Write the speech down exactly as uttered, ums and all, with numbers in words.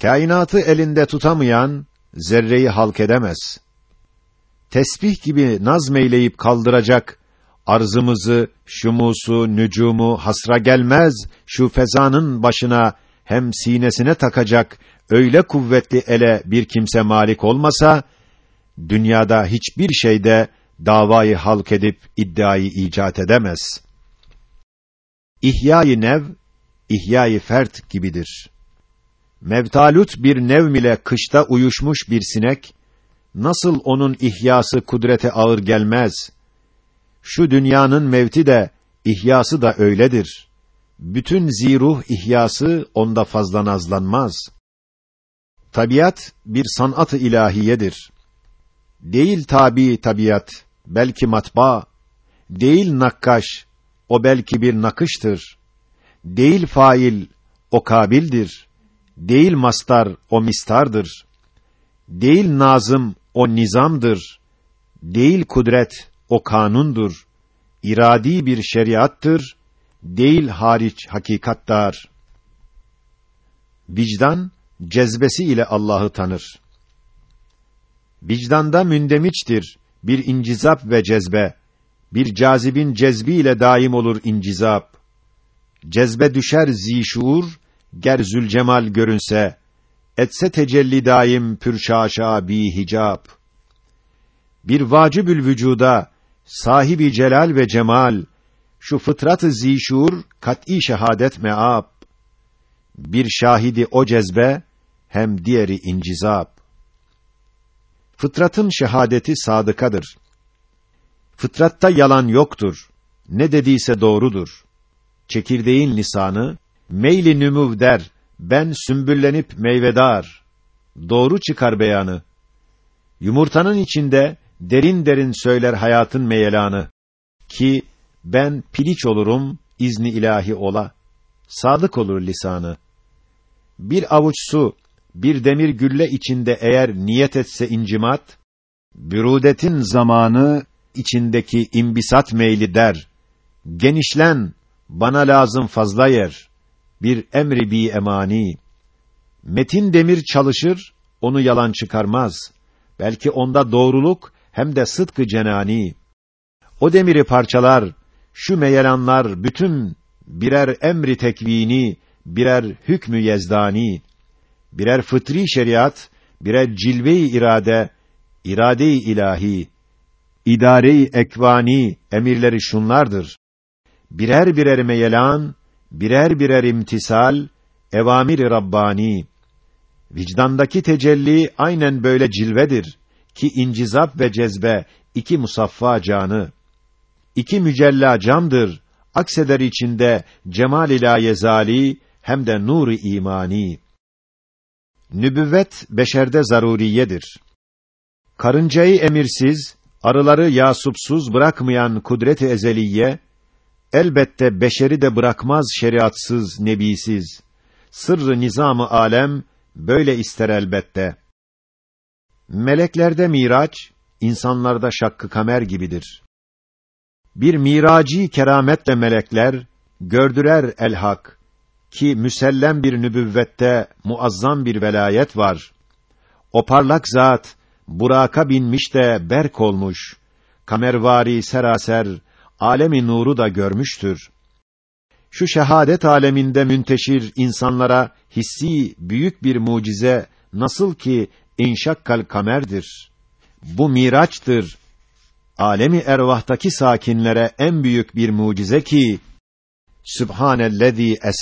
Kainatı elinde tutamayan, zerreyi halk edemez. Tesbih gibi nazmeyleyip kaldıracak, arzımızı, şumusu, nücumu hasra gelmez, şu fezanın başına, hem sinesine takacak, öyle kuvvetli ele bir kimse malik olmasa, dünyada hiçbir şeyde, davayı halk edip, iddiayı icat edemez. İhya-i nev, İhya-i fert gibidir. Mevtalut bir nevm ile kışta uyuşmuş bir sinek, nasıl onun ihyası kudrete ağır gelmez? Şu dünyanın mevti de, ihyası da öyledir. Bütün ziruh ihyası onda fazla nazlanmaz. Tabiat bir sanat-ı ilahiyedir. Değil tabi tabiat, belki matbaa. Değil nakkaş, o belki bir nakıştır. Değil fail, o kabildir. Değil mastar, o mistardır. Değil nazım, o nizamdır. Değil kudret, o kanundur. İradi bir şeriattır. Değil hariç hakikattar. Vicdan, cezbesi ile Allah'ı tanır. Vicdanda mündemiçtir bir incizap ve cezbe. Bir cazibin cezbiyle daim olur incizap. Cezbe düşer zişuur, ger zülcemal görünse, etse tecelli daim pürşaşa bi hicap. Bir vacibül vücuda, sahibi celal ve cemal, şu fıtrat-ı zişuur, kat'î şehadet me'ab. Bir şahidi o cezbe, hem diğeri incizap. Fıtratın şehadeti sadıkadır. Fıtratta yalan yoktur. Ne dediyse doğrudur. Çekirdeğin lisanı, meyli nümüv der, ben sümbüllenip meyvedar. Doğru çıkar beyanı. Yumurtanın içinde, derin derin söyler hayatın meyelanı. Ki, ben piliç olurum, izni ilahi ola. Sadık olur lisanı. Bir avuç su, bir demir gülle içinde eğer niyet etse incimat, bürudetin zamanı, içindeki imbisat meyli der. Genişlen, bana lazım fazla yer. Bir emri bi emani. Metin demir çalışır, onu yalan çıkarmaz. Belki onda doğruluk, hem de sıdkı cenani. O demiri parçalar, şu meyelanlar bütün, birer emri tekvini, birer hükmü yezdani. Birer fıtri şeriat, birer cilve-i irade, irade-i ilahi, idare-i ekvani, emirleri şunlardır. Birer birer meyelan, birer birer imtisal, evamir-i Rabbani. Vicdandaki tecelli aynen böyle cilvedir ki incizap ve cezbe iki musaffa canı. İki mücella camdır, akseder içinde cemal-i layezali hem de nur-i imani. Nübüvvet beşerde zaruriyedir. Karıncayı emirsiz, arıları yasupsuz bırakmayan kudret-i ezeliye, elbette beşeri de bırakmaz şeriatsız, nebisiz. Sırrı nizam-ı alem böyle ister elbette. Meleklerde miraç, insanlarda şakkı kamer gibidir. Bir miraci kerametle melekler gördüler el-hak ki müsellem bir nübüvvette muazzam bir velayet var. O parlak zat buraka binmiş de berk olmuş. Kamervari seraser alemi nuru da görmüştür. Şu şehadet aleminde münteşir insanlara hissi büyük bir mucize nasıl ki inşakkal kamerdir. Bu miraçtır. Alemi ervahtaki sakinlere en büyük bir mucize ki Sübhanellezî es